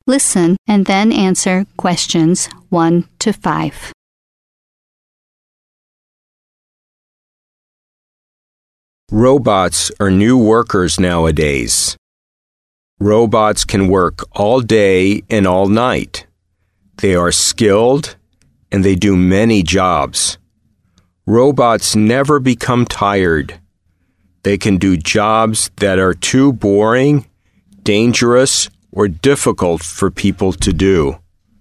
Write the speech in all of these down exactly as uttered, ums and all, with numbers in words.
Listen and then answer questions one to five. Robots are new workers nowadays. Robots can work all day and all night. They are skilled and they do many jobs. Robots never become tired. They can do jobs that are too boring, dangerous, or difficult for people to do.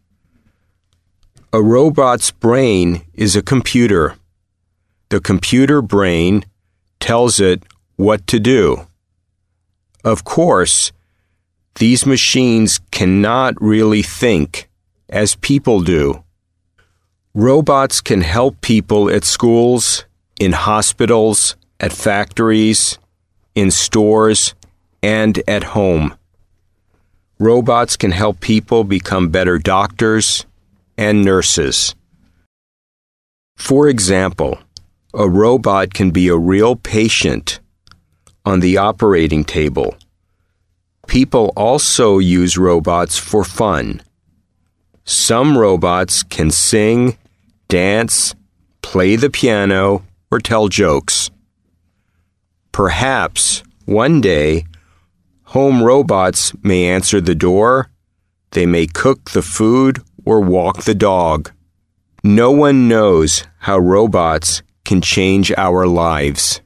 A robot's brain is a computer. The computer brain tells it what to do. Of course, these machines cannot really think as people do. Robots can help people at schools, in hospitals, at factories, in stores, and at home. Robots can help people become better doctors and nurses. For example, a robot can be a real patient on the operating table. People also use robots for fun. Some robots can sing, dance, play the piano, or tell jokes. Perhaps one day, home robots may answer the door, they may cook the food or walk the dog. No one knows how robots can change our lives.